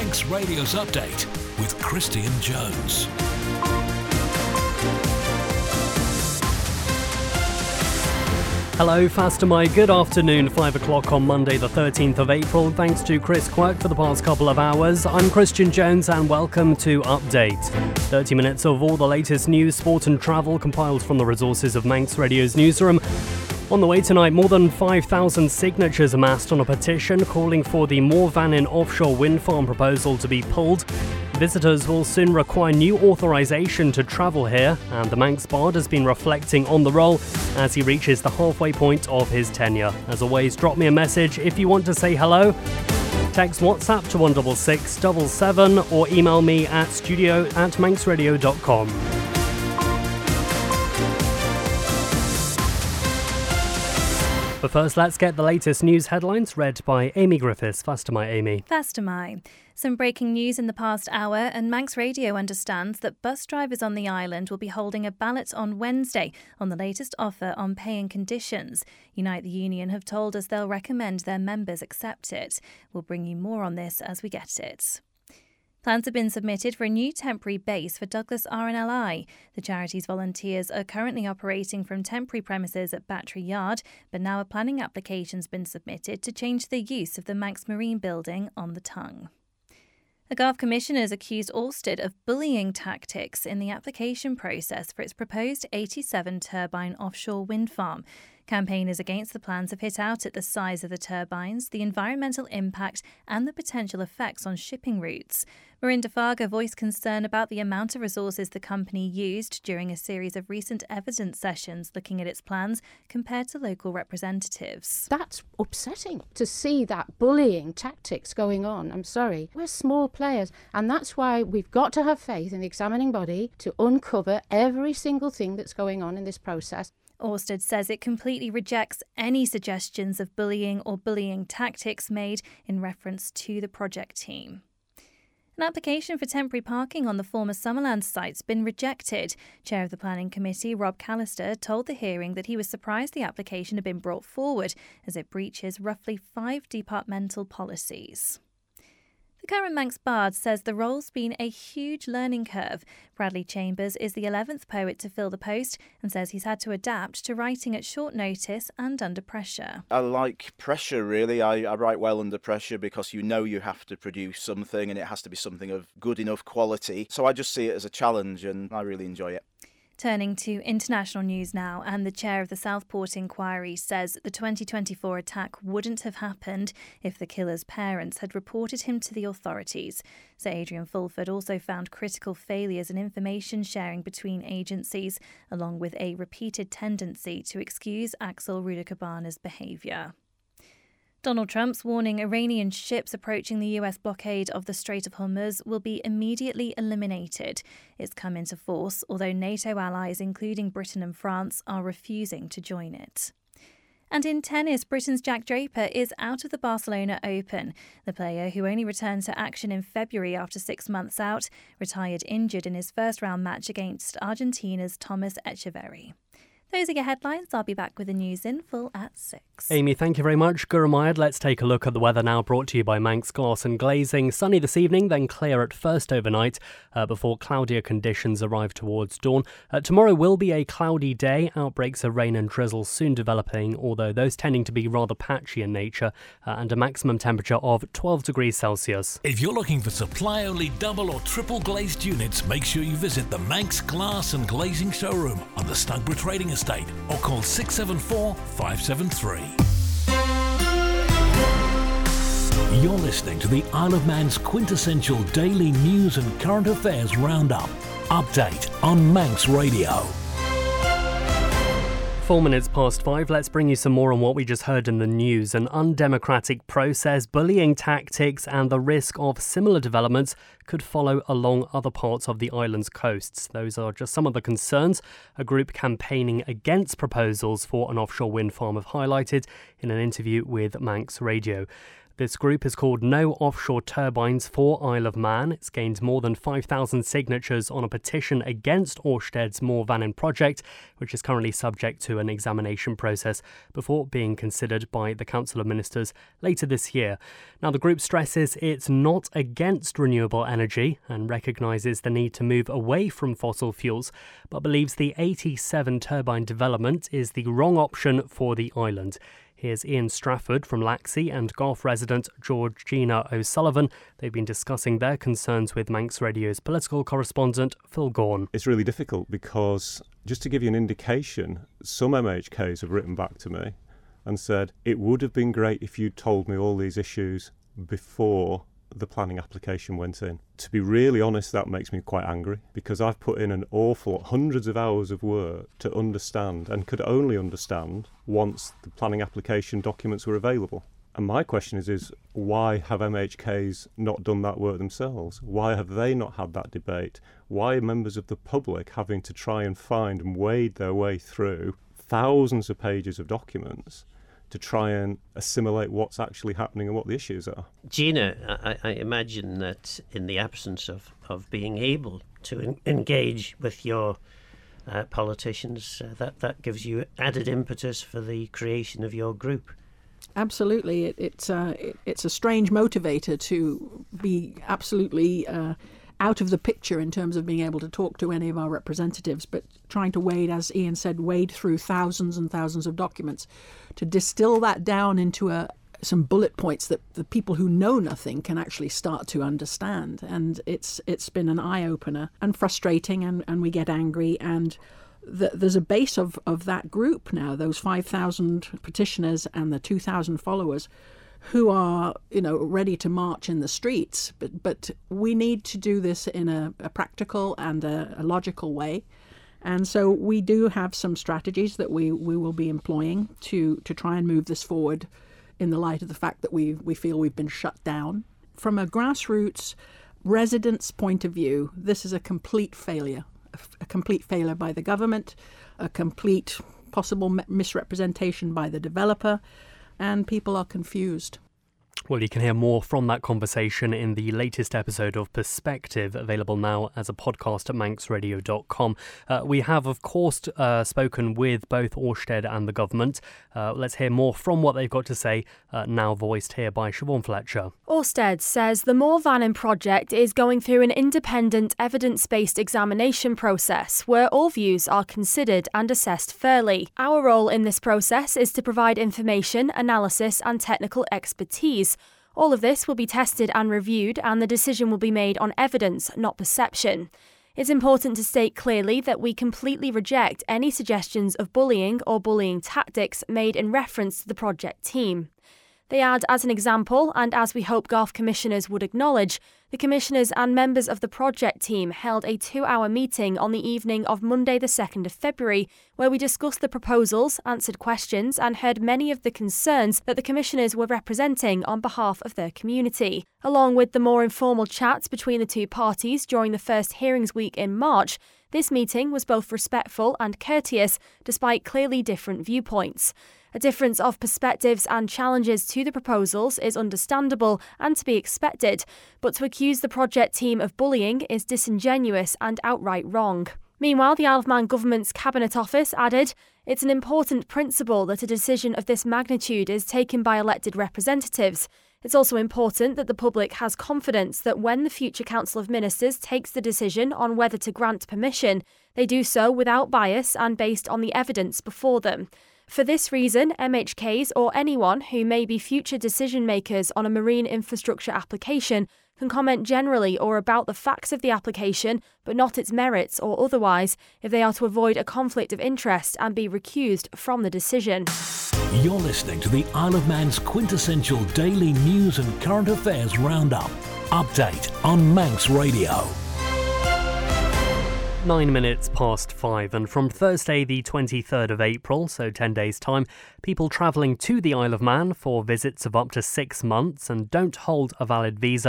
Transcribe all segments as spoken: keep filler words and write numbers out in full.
Manx Radio's Update with Christian Jones. Hello, Faster My. Good afternoon, five o'clock on Monday the thirteenth of April. Thanks to Chris Quirk for the past couple of hours. I'm Christian Jones and welcome to Update. thirty minutes of all the latest news, sport and travel compiled from the resources of Manx Radio's newsroom. On the way tonight, more than five thousand signatures amassed on a petition calling for the Morvannin offshore wind farm proposal to be pulled. Visitors will soon require new authorisation to travel here, and the Manx Bard has been reflecting on the role as he reaches the halfway point of his tenure. As always, drop me a message if you want to say hello. Text WhatsApp to one six six seven seven or email me at studio at manxradio dot com. But first, let's get the latest news headlines read by Amy Griffiths. Faster My, Amy. Faster My. Some breaking news in the past hour, and Manx Radio understands that bus drivers on the island will be holding a ballot on Wednesday on the latest offer on pay and conditions. Unite the Union have told us they'll recommend their members accept it. We'll bring you more on this as we get it. Plans have been submitted for a new temporary base for Douglas R N L I. The charity's volunteers are currently operating from temporary premises at Battery Yard, but now a planning application's been submitted to change the use of the Manx Marine building on the Tongue. The Garve Commissioners accused Orsted of bullying tactics in the application process for its proposed eighty-seven turbine offshore wind farm. Campaigners against the plans have hit out at the size of the turbines, the environmental impact and the potential effects on shipping routes. Marinda Farga voiced concern about the amount of resources the company used during a series of recent evidence sessions looking at its plans compared to local representatives. That's upsetting to see that bullying tactics going on. I'm sorry. We're small players, and that's why we've got to have faith in the examining body to uncover every single thing that's going on in this process. Orsted says it completely rejects any suggestions of bullying or bullying tactics made in reference to the project team. An application for temporary parking on the former Summerland site's been rejected. Chair of the Planning Committee, Rob Callister, told the hearing that he was surprised the application had been brought forward as it breaches roughly five departmental policies. The current Manx Bard says the role's been a huge learning curve. Bradley Chambers is the eleventh poet to fill the post and says he's had to adapt to writing at short notice and under pressure. I like pressure, really. I, I write well under pressure because you know you have to produce something and it has to be something of good enough quality. So I just see it as a challenge and I really enjoy it. Turning to international news now, and the chair of the Southport inquiry says the twenty twenty-four attack wouldn't have happened if the killer's parents had reported him to the authorities. Sir Adrian Fulford also found critical failures in information sharing between agencies, along with a repeated tendency to excuse Axel Rudakabana's behaviour. Donald Trump's warning Iranian ships approaching the U S blockade of the Strait of Hormuz will be immediately eliminated. It's come into force, although NATO allies, including Britain and France, are refusing to join it. And in tennis, Britain's Jack Draper is out of the Barcelona Open. The player, who only returned to action in February after six months out, retired injured in his first round match against Argentina's Thomas Echeverry. Those are your headlines. I'll be back with the news in full at six. Amy, thank you very much. Gurmayad, let's take a look at the weather now, brought to you by Manx Glass and Glazing. Sunny this evening, then clear at first overnight uh, before cloudier conditions arrive towards dawn. Uh, tomorrow will be a cloudy day. Outbreaks of rain and drizzle soon developing, although those tending to be rather patchy in nature, uh, and a maximum temperature of twelve degrees Celsius. If you're looking for supply-only double or triple glazed units, make sure you visit the Manx Glass and Glazing showroom on the Stugborough Trading Estate or call six seven four, five seven three. You're listening to the Isle of Man's quintessential daily news and current affairs roundup. Update on Manx Radio. Four minutes past five, let's bring you some more on what we just heard in the news. An undemocratic process, bullying tactics and the risk of similar developments could follow along other parts of the island's coasts. Those are just some of the concerns a group campaigning against proposals for an offshore wind farm have highlighted in an interview with Manx Radio. This group is called No Offshore Turbines for Isle of Man. It's gained more than five thousand signatures on a petition against Ørsted's More Vannin project, which is currently subject to an examination process before being considered by the Council of Ministers later this year. Now, the group stresses it's not against renewable energy and recognises the need to move away from fossil fuels, but believes the eighty-seven turbine development is the wrong option for the island. Here's Ian Strafford from Laxey and Garth resident Georgina O'Sullivan. They've been discussing their concerns with Manx Radio's political correspondent Phil Gaughan. It's really difficult because, just to give you an indication, some M H Ks have written back to me and said, it would have been great if you'd told me all these issues before the planning application went in. To be really honest, that makes me quite angry because I've put in an awful hundreds of hours of work to understand and could only understand once the planning application documents were available. And my question is, is why have M H Ks not done that work themselves? Why have they not had that debate? Why are members of the public having to try and find and wade their way through thousands of pages of documents to try and assimilate what's actually happening and what the issues are? Gina, I, I imagine that in the absence of, of being able to en- engage with your uh, politicians, uh, that, that gives you added impetus for the creation of your group. Absolutely. It, it's, uh, it, it's a strange motivator to be absolutely uh, out of the picture in terms of being able to talk to any of our representatives, but trying to wade, as Ian said, wade through thousands and thousands of documents to distill that down into a, some bullet points that the people who know nothing can actually start to understand. And it's it's been an eye-opener and frustrating, and, and we get angry. And the, there's a base of, of that group now, those five thousand petitioners and the two thousand followers, who are, you know, ready to march in the streets. But but we need to do this in a, a practical and a, a logical way. And so we do have some strategies that we, we will be employing to, to try and move this forward in the light of the fact that we we feel we've been shut down. From a grassroots residents' point of view, this is a complete failure, a, a complete failure by the government, a complete possible misrepresentation by the developer, and people are confused. Well, you can hear more from that conversation in the latest episode of Perspective, available now as a podcast at manx radio dot com. Uh, we have, of course, uh, spoken with both Ørsted and the government. Uh, let's hear more from what they've got to say, uh, now voiced here by Siobhan Fletcher. Ørsted says the More Vannin project is going through an independent evidence-based examination process where all views are considered and assessed fairly. Our role in this process is to provide information, analysis and technical expertise. All of this will be tested and reviewed, and the decision will be made on evidence, not perception. It's important to state clearly that we completely reject any suggestions of bullying or bullying tactics made in reference to the project team. They add, as an example, and as we hope Garth commissioners would acknowledge, the commissioners and members of the project team held a two-hour meeting on the evening of Monday the second of February, where we discussed the proposals, answered questions and heard many of the concerns that the commissioners were representing on behalf of their community. Along with the more informal chats between the two parties during the first hearings week in March, this meeting was both respectful and courteous, despite clearly different viewpoints. A difference of perspectives and challenges to the proposals is understandable and to be expected, but to accuse the project team of bullying is disingenuous and outright wrong. Meanwhile, the Isle of Man Government's Cabinet Office added, "It's an important principle that a decision of this magnitude is taken by elected representatives. It's also important that the public has confidence that when the future Council of Ministers takes the decision on whether to grant permission, they do so without bias and based on the evidence before them. For this reason, M H Ks or anyone who may be future decision makers on a marine infrastructure application can comment generally or about the facts of the application, but not its merits or otherwise, if they are to avoid a conflict of interest and be recused from the decision." You're listening to the Isle of Man's quintessential daily news and current affairs roundup. Update on Manx Radio. Nine minutes past five, and from Thursday the twenty-third of April, so ten days' time, people travelling to the Isle of Man for visits of up to six months and don't hold a valid visa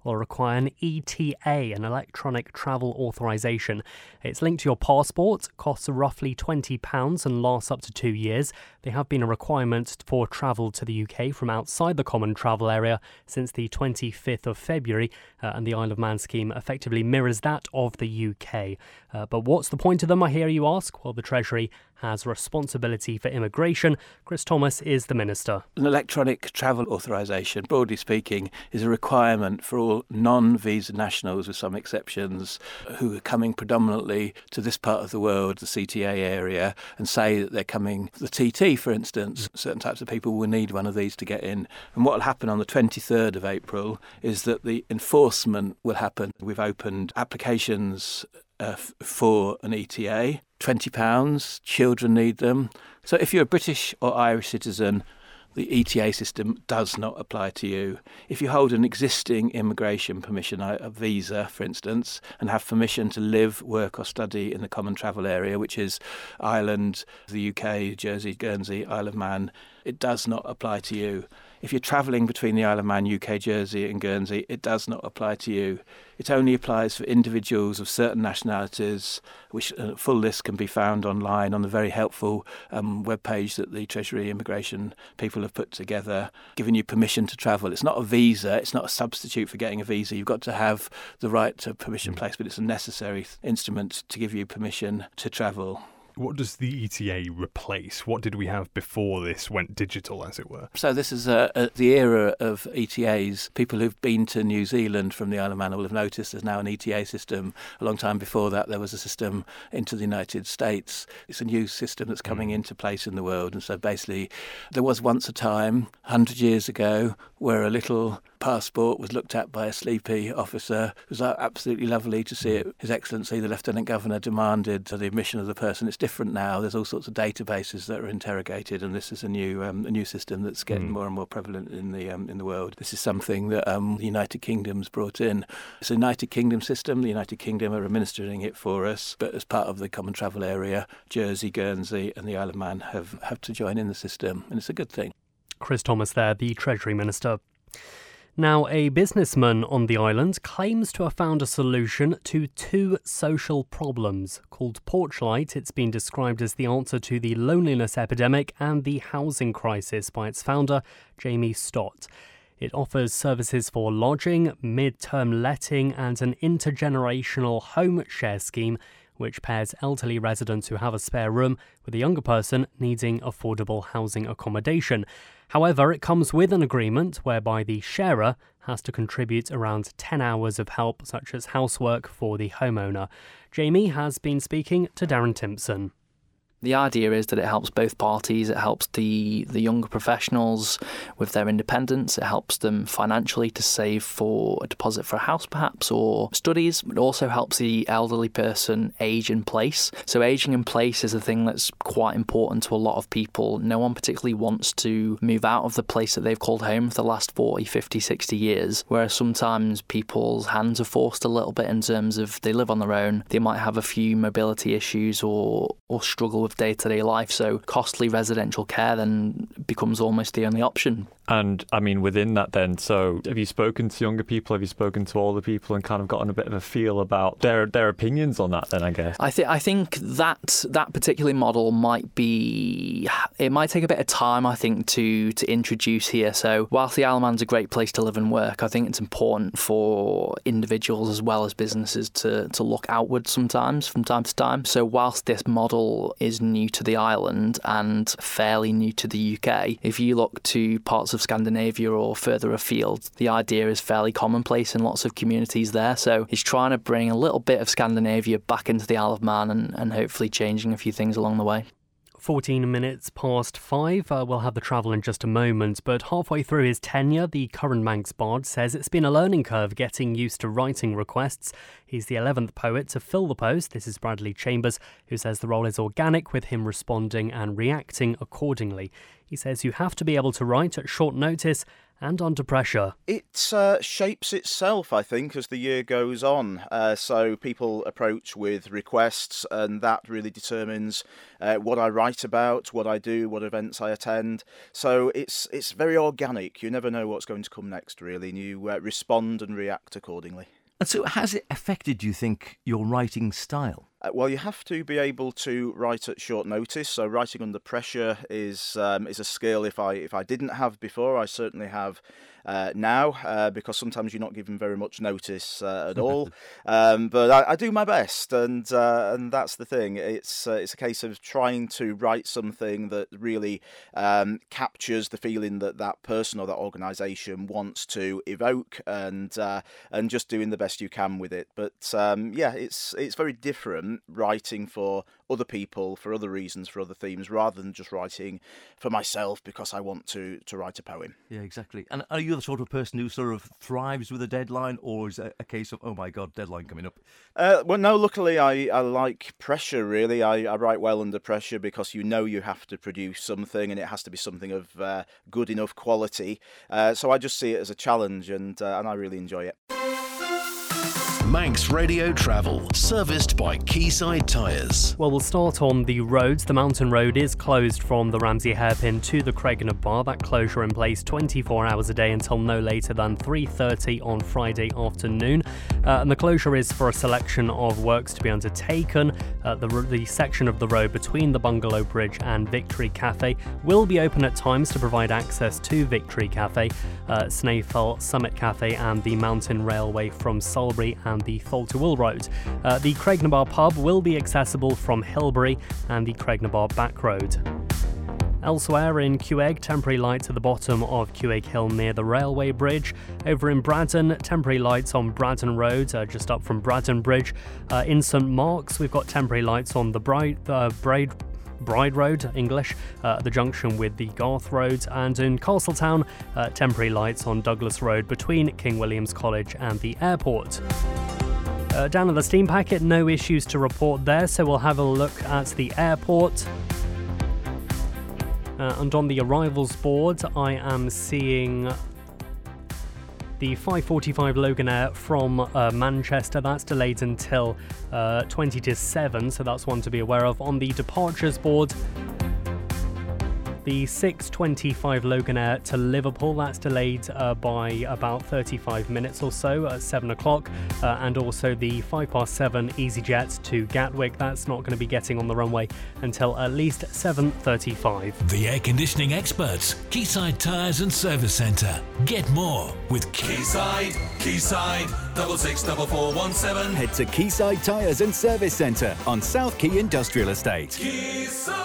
will require an E T A, an electronic travel authorisation. It's linked to your passport, costs roughly twenty pounds and lasts up to two years. They have been a requirement for travel to the U K from outside the common travel area since the twenty-fifth of February, uh, and the Isle of Man scheme effectively mirrors that of the U K. Uh, but what's the point of them, I hear you ask? Well, the Treasury has responsibility for immigration. Chris Thomas is the Minister. An electronic travel authorisation, broadly speaking, is a requirement for all non-visa nationals, with some exceptions, who are coming predominantly to this part of the world, the C T A area, and say that they're coming for the T T, for instance. Certain types of people will need one of these to get in. And what will happen on the twenty-third of April is that the enforcement will happen. We've opened applications uh, f- for an E T A. twenty pounds, children need them. So if you're a British or Irish citizen, the E T A system does not apply to you. If you hold an existing immigration permission, a visa, for instance, and have permission to live, work or study in the common travel area, which is Ireland, the U K, Jersey, Guernsey, Isle of Man, it does not apply to you. If you're travelling between the Isle of Man, U K, Jersey and Guernsey, it does not apply to you. It only applies for individuals of certain nationalities, which a full list can be found online on the very helpful um, webpage that the Treasury immigration people have put together, giving you permission to travel. It's not a visa, it's not a substitute for getting a visa. You've got to have the right to permission place, but it's a necessary instrument to give you permission to travel. What does the E T A replace? What did we have before this went digital, as it were? So this is uh, uh, the era of E T As. People who've been to New Zealand from the Isle of Man will have noticed there's now an E T A system. A long time before that, there was a system into the United States. It's a new system that's coming mm. into place in the world. And so basically, there was once a time, one hundred years ago, where a little passport was looked at by a sleepy officer. It was absolutely lovely to see it. His Excellency, the Lieutenant Governor, demanded the admission of the person. It's different now. There's all sorts of databases that are interrogated, and this is a new um, a new system that's getting mm. more and more prevalent in the um, in the world. This is something that um, the United Kingdom's brought in. It's a United Kingdom system. The United Kingdom are administering it for us, but as part of the common travel area, Jersey, Guernsey and the Isle of Man have, have to join in the system, and it's a good thing. Chris Thomas there, the Treasury Minister. Now, a businessman on the island claims to have found a solution to two social problems. Called Porchlight, it's been described as the answer to the loneliness epidemic and the housing crisis by its founder, Jamie Stott. It offers services for lodging, mid-term letting and an intergenerational home share scheme which pairs elderly residents who have a spare room with a younger person needing affordable housing accommodation. However, it comes with an agreement whereby the sharer has to contribute around ten hours of help, such as housework, for the homeowner. Jamie has been speaking to Darren Timpson. The idea is that it helps both parties. It helps the, the younger professionals with their independence. It helps them financially to save for a deposit for a house perhaps or studies. It also helps the elderly person age in place. So aging in place is a thing that's quite important to a lot of people. No one particularly wants to move out of the place that they've called home for the last forty, fifty, sixty years, whereas sometimes people's hands are forced a little bit in terms of they live on their own. They might have a few mobility issues or, or struggle with of day-to-day life, so costly residential care then becomes almost the only option. And I mean, within that then, so have you spoken to younger people, have you spoken to older people and kind of gotten a bit of a feel about their their opinions on that then, I guess? I, th- I think that that particular model might be, it might take a bit of time, I think, to, to introduce here. So whilst the Isle of Man's a great place to live and work, I think it's important for individuals as well as businesses to, to look outward sometimes, from time to time. So whilst this model is new to the island and fairly new to the U K, if you look to parts of Scandinavia or further afield, the idea is fairly commonplace in lots of communities there. So it's trying to bring a little bit of Scandinavia back into the Isle of Man and, and hopefully changing a few things along the way. fourteen minutes past five. Uh, we'll have the travel in just a moment, but halfway through his tenure, the current Manx bard says it's been a learning curve getting used to writing requests. He's the eleventh poet to fill the post. This is Bradley Chambers, who says the role is organic, with him responding and reacting accordingly. He says you have to be able to write at short notice and under pressure. It uh, shapes itself, I think, as the year goes on. Uh, so people approach with requests, and that really determines uh, what I write about, what I do, what events I attend. So it's it's very organic. You never know what's going to come next, really, and you uh, respond and react accordingly. And so has it affected, do you think, your writing style? Uh, well, you have to be able to write at short notice. So writing under pressure is um, is a skill if I if I didn't have before, I certainly have uh, now, uh, because sometimes you're not given very much notice uh, at all. um, but I, I do my best, and uh, and that's the thing. It's uh, it's a case of trying to write something that really um, captures the feeling that that person or that organisation wants to evoke, and uh, and just doing the best you can with it. But um, yeah, it's it's very different writing for other people, for other reasons, for other themes, rather than just writing for myself because I want to to write a poem. Yeah, exactly. And are you the sort of person who sort of thrives with a deadline, or is it a case of, oh my God, deadline coming up? Uh, well, no, luckily I, I like pressure, really. I, I write well under pressure because you know you have to produce something, and it has to be something of uh, good enough quality. Uh, so I just see it as a challenge, and uh, and I really enjoy it. Manx Radio Travel, serviced by Quayside Tyres. Well, we'll start on the roads. The mountain road is closed from the Ramsey Hairpin to the Craignab Bar. That closure in place twenty-four hours a day until no later than three thirty on Friday afternoon. Uh, and the closure is for a selection of works to be undertaken. Uh, the, the section of the road between the Bungalow Bridge and Victory Cafe will be open at times to provide access to Victory Cafe, uh, Snaefell Summit Cafe and the Mountain Railway from Sulbury and the Tholterwill Road. Uh, the Craignab Bar pub will be accessible from Hilbury and the Craignab Bar back road. Elsewhere in Cueg, temporary lights at the bottom of Cueg Hill near the railway bridge. Over in Braddon, temporary lights on Braddon Road, uh, just up from Braddon Bridge. Uh, in St Mark's, we've got temporary lights on the Bride, uh, Bride Bride Road, English, uh, at the junction with the Garth Road, and in Castletown, uh, temporary lights on Douglas Road between King William's College and the airport. Uh, down at the steam packet, no issues to report there, so we'll have a look at the airport. Uh, and on the arrivals board, I am seeing the five forty-five Loganair from uh, Manchester. That's delayed until uh, twenty to seven, so that's one to be aware of. On the departures board, the six twenty-five Loganair to Liverpool, that's delayed uh, by about thirty-five minutes or so at seven o'clock. Uh, and also the five past seven EasyJet to Gatwick, that's not going to be getting on the runway until at least seven thirty-five. The air conditioning experts, Quayside Tyres and Service Centre. Get more with Quayside, Quayside, double six double four one seven. Head to Quayside Tyres and Service Centre on South Quay Industrial Estate. Quayside.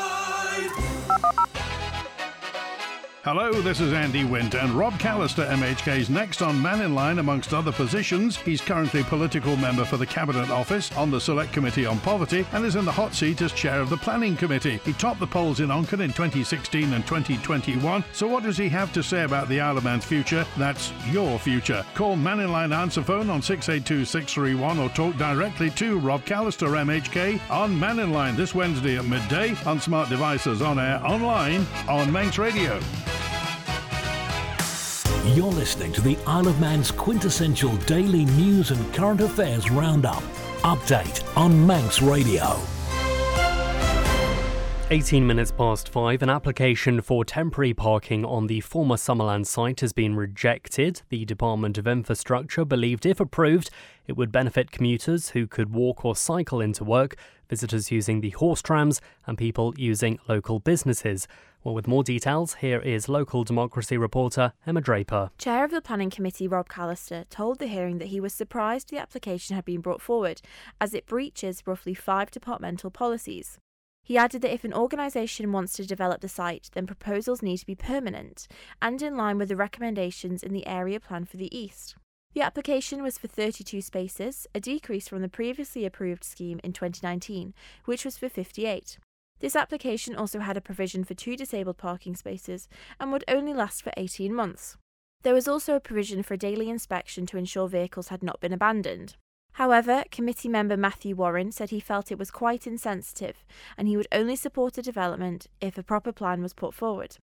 Hello, this is Andy Wint, and Rob Callister, M H K's next on Man in Line amongst other positions. He's currently political member for the Cabinet Office on the Select Committee on Poverty and is in the hot seat as chair of the Planning Committee. He topped the polls in Onken in twenty sixteen and twenty twenty-one. So what does he have to say about the Isle of Man's future? That's your future. Call Man in Line answer phone on six eight two six three one or talk directly to Rob Callister, M H K, on Man in Line this Wednesday at midday on smart devices, on air, online, on Manx Radio. You're listening to the Isle of Man's quintessential daily news and current affairs roundup. Update on Manx Radio. eighteen minutes past five, an application for temporary parking on the former Summerland site has been rejected. The Department of Infrastructure believed if approved, it would benefit commuters who could walk or cycle into work, visitors using the horse trams, and people using local businesses. Well, with more details, here is local democracy reporter Emma Draper. Chair of the Planning Committee Rob Callister told the hearing that he was surprised the application had been brought forward, as it breaches roughly five departmental policies. He added that if an organisation wants to develop the site, then proposals need to be permanent and in line with the recommendations in the area plan for the East. The application was for thirty-two spaces, a decrease from the previously approved scheme in twenty nineteen, which was for fifty-eight. This application also had a provision for two disabled parking spaces and would only last for eighteen months. There was also a provision for a daily inspection to ensure vehicles had not been abandoned. However, committee member Matthew Warren said he felt it was quite insensitive and he would only support a development if a proper plan was put forward.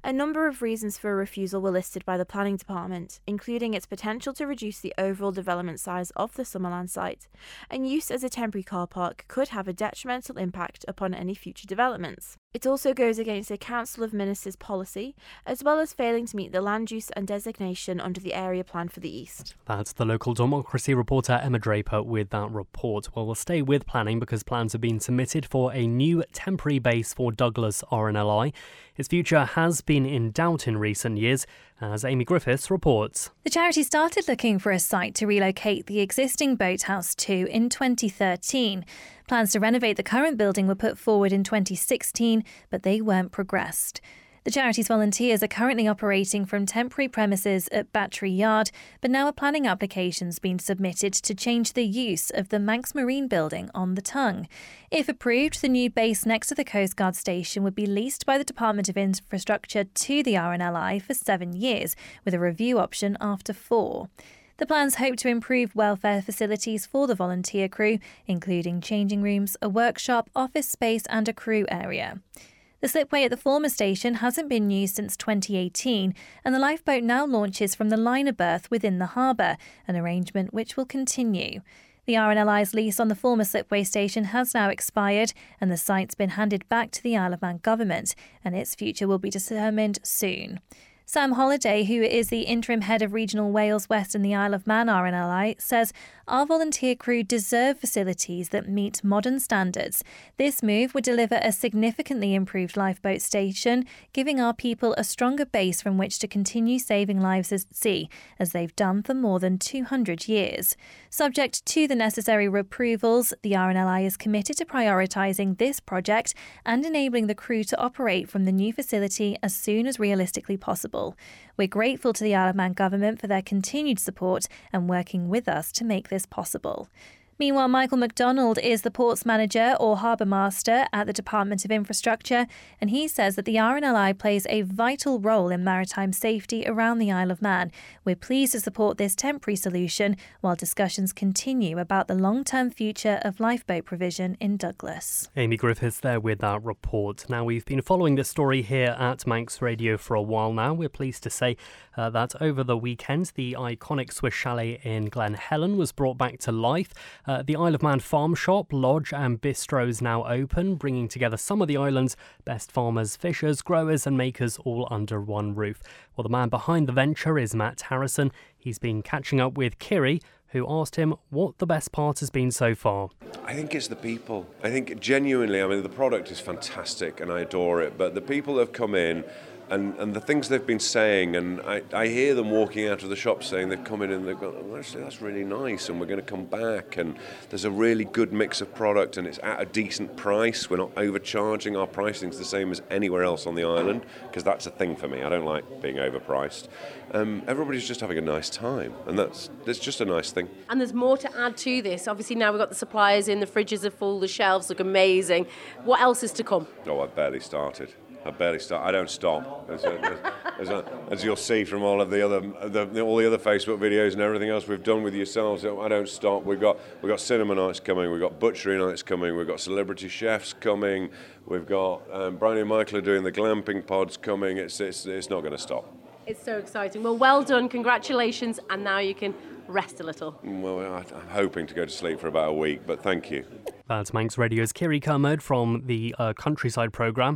A number of reasons for a refusal were listed by the planning department, including its potential to reduce the overall development size of the Summerland site, and use as a temporary car park could have a detrimental impact upon any future developments. It also goes against a Council of Ministers policy, as well as failing to meet the land use and designation under the area plan for the east. That's the local democracy reporter Emma Draper with that report. Well, we'll stay with planning because plans have been submitted for a new temporary base for Douglas R N L I. Its future has been in doubt in recent years, as Amy Griffiths reports. The charity started looking for a site to relocate the existing boathouse to in twenty thirteen. Plans to renovate the current building were put forward in twenty sixteen, but they weren't progressed. The charity's volunteers are currently operating from temporary premises at Battery Yard, but now a planning application's been submitted to change the use of the Manx Marine building on the Tongue. If approved, the new base next to the Coast Guard station would be leased by the Department of Infrastructure to the R N L I for seven years, with a review option after four. The plans hope to improve welfare facilities for the volunteer crew, including changing rooms, a workshop, office space and a crew area. The slipway at the former station hasn't been used since twenty eighteen, and the lifeboat now launches from the liner berth within the harbour, an arrangement which will continue. The R N L I's lease on the former slipway station has now expired, and the site's been handed back to the Isle of Man government, and its future will be determined soon. Sam Holliday, who is the interim head of Regional Wales West and the Isle of Man R N L I, says our volunteer crew deserve facilities that meet modern standards. This move would deliver a significantly improved lifeboat station, giving our people a stronger base from which to continue saving lives at sea, as they've done for more than two hundred years. Subject to the necessary approvals, the R N L I is committed to prioritising this project and enabling the crew to operate from the new facility as soon as realistically possible. We're grateful to the Isle of Man government for their continued support and working with us to make this possible. Meanwhile, Michael MacDonald is the Ports Manager or Harbour Master at the Department of Infrastructure, and he says that the R N L I plays a vital role in maritime safety around the Isle of Man. We're pleased to support this temporary solution while discussions continue about the long-term future of lifeboat provision in Douglas. Amy Griffiths there with that report. Now, we've been following this story here at Manx Radio for a while now. We're pleased to say uh, that over the weekend, the iconic Swiss chalet in Glen Helen was brought back to life. Uh, the Isle of Man farm shop, lodge and bistro is now open, bringing together some of the island's best farmers, fishers, growers and makers all under one roof. Well, the man behind the venture is Matt Harrison. He's been catching up with Kiri, who asked him what the best part has been so far. I think it's the people. I think genuinely, I mean, the product is fantastic and I adore it, but the people have come in and, and the things they've been saying, and I, I hear them walking out of the shop saying they've come in and they've gone, oh, actually, that's really nice and we're going to come back, and there's a really good mix of product and it's at a decent price. We're not overcharging. Our pricing's the same as anywhere else on the island, because that's a thing for me. I don't like being overpriced. Um, everybody's just having a nice time, and that's, that's just a nice thing. And there's more to add to this. Obviously now we've got the suppliers in, the fridges are full, the shelves look amazing. What else is to come? Oh, I've barely started. I barely start. I don't stop, as, as, as, a, as you'll see from all of the other, the, all the other Facebook videos and everything else we've done with yourselves. I don't stop. We've got we've got cinema nights coming. We've got butchery nights coming. We've got celebrity chefs coming. We've got um, Brian and Michael are doing the glamping pods coming. It's it's it's not going to stop. It's so exciting. Well, well done. Congratulations. And now you can rest a little. Well, I'm hoping to go to sleep for about a week, but thank you. That's Manx Radio's Kiri Kermode from the uh, Countryside programme.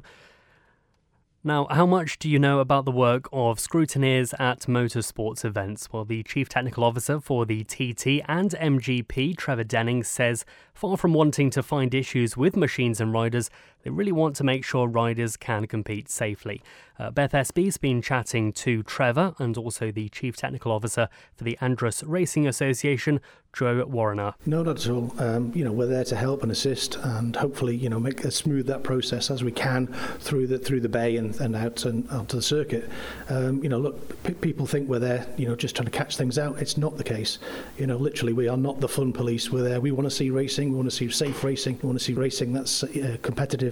Now, how much do you know about the work of scrutineers at motorsports events? Well, the Chief Technical Officer for the T T and M G P, Trevor Denning, says far from wanting to find issues with machines and riders, they really want to make sure riders can compete safely. Uh, Beth Espy's been chatting to Trevor and also the Chief Technical Officer for the Andros Racing Association, Joe Warrener. No, not at all. Um, you know, we're there to help and assist, and hopefully, you know, make as smooth that process as we can through the through the bay and, and out and out to the circuit. Um, you know, look, p- people think we're there, you know, just trying to catch things out. It's not the case. You know, literally, we are not the fun police. We're there. We want to see racing. We want to see safe racing. We want to see racing that's uh, competitive.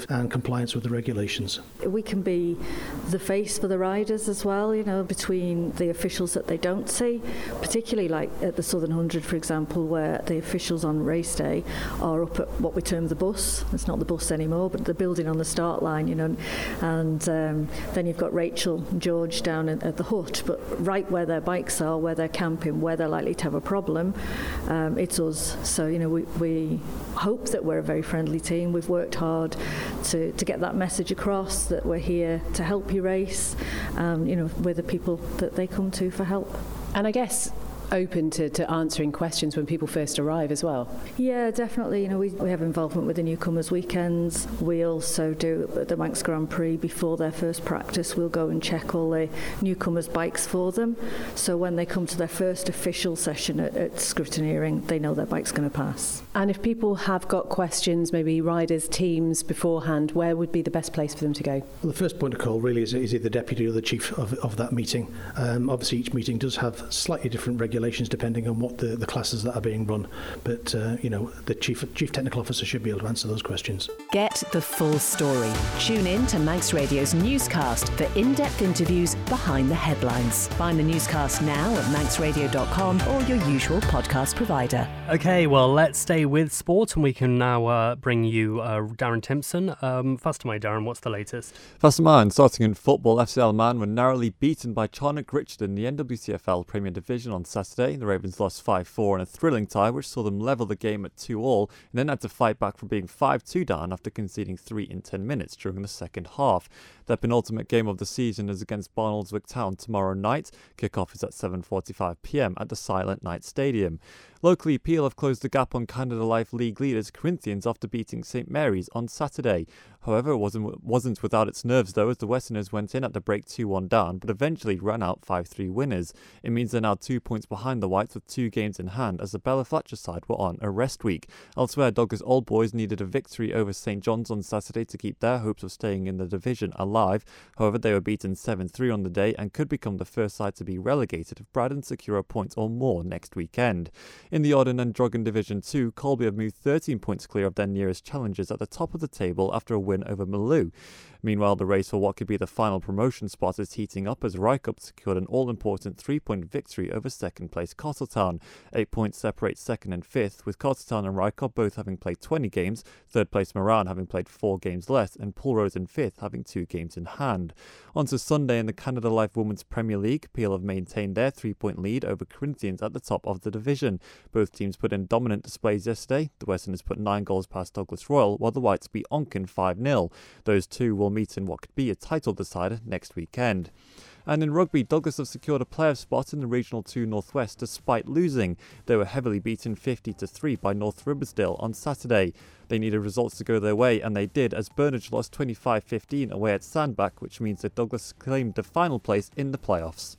safe and compliance with the regulations. We can be the face for the riders as well, you know, between the officials that they don't see, particularly like at the Southern Hundred, for example, where the officials on race day are up at what we term the bus. It's not the bus anymore, but the building on the start line, you know, and um, then you've got Rachel and George down at, at the hut, but right where their bikes are, where they're camping, where they're likely to have a problem, um, it's us. So, you know, we, we hope that we're a very friendly team. We've worked hard to, to get that message across, that we're here to help you race. Um, you know, we're the people that they come to for help. And I guess open to, to answering questions when people first arrive as well. Yeah, definitely. You know, we, we have involvement with the newcomers weekends. We also do at the Manx Grand Prix before their first practice. We'll go and check all the newcomers' bikes for them. So when they come to their first official session at, at scrutineering, they know their bike's going to pass. And if people have got questions, maybe riders, teams beforehand, where would be the best place for them to go? Well, the first point of call really is, is either the deputy or the chief of, of that meeting. Um, obviously, each meeting does have slightly different regulations depending on what the, the classes that are being run. But, uh, you know, the chief chief technical officer should be able to answer those questions. Get the full story. Tune in to Manx Radio's newscast for in-depth interviews behind the headlines. Find the newscast now at manx radio dot com or your usual podcast provider. OK, well, let's stay with sport and we can now uh, bring you uh, Darren Timpson. Um, first of my Darren, what's the latest? First of mine, starting in football, F C L Man were narrowly beaten by Charnock Richard in the N W C F L Premier Division on Saturday. The Ravens lost five four in a thrilling tie which saw them level the game at two all and then had to fight back from being five two down after conceding three in ten minutes during the second half. Their penultimate game of the season is against Barnoldswick Town tomorrow night. Kick-off is at seven forty-five p m at the Silent Night Stadium. Locally, Peel have closed the gap on Canada Life League leaders Corinthians after beating St Mary's on Saturday. However, it wasn't, wasn't without its nerves though, as the Westerners went in at the break two one down, but eventually ran out five three winners. It means they're now two points behind the Whites with two games in hand, as the Bella Fletcher side were on a rest week. Elsewhere, Douglas Old Boys needed a victory over St John's on Saturday to keep their hopes of staying in the division alive. However, they were beaten seven three on the day and could become the first side to be relegated if Braddon secure a point or more next weekend. In the Odin and Drogheda Division two, Colby have moved thirteen points clear of their nearest challengers at the top of the table after a win over Maloo. Meanwhile, the race for what could be the final promotion spot is heating up as Rycup secured an all-important three-point victory over second-place Castletown. Eight points separate second and fifth, with Castletown and Rycup both having played twenty games, third-place Moran having played four games less, and Pulrose in fifth having two games in hand. On to Sunday in the Canada Life Women's Premier League, Peel have maintained their three-point lead over Corinthians at the top of the division. Both teams put in dominant displays yesterday. The Westerners put nine goals past Douglas Royal, while the Whites beat Onken five nil. Those two will meet in what could be a title decider next weekend. And in rugby, Douglas have secured a playoff spot in the Regional two Northwest despite losing. They were heavily beaten fifty to three by North Riversdale on Saturday. They needed results to go their way, and they did, as Burnage lost twenty-five fifteen away at Sandbach, which means that Douglas claimed the final place in the playoffs.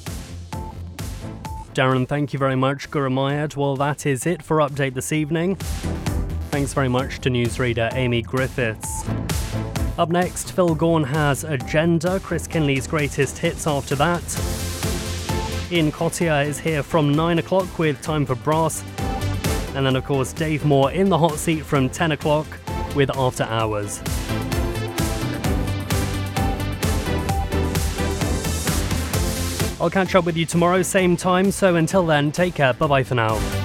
Darren, thank you very much. Guru Mayad. Well, that is it for Update this evening. Thanks very much to newsreader Amy Griffiths. Up next, Phil Gaughan has Agenda, Chris Kinley's greatest hits after that. Ian Cottier is here from nine o'clock with Time for Brass. And then, of course, Dave Moore in the hot seat from ten o'clock with After Hours. I'll catch up with you tomorrow, same time, so until then, take care, bye-bye for now.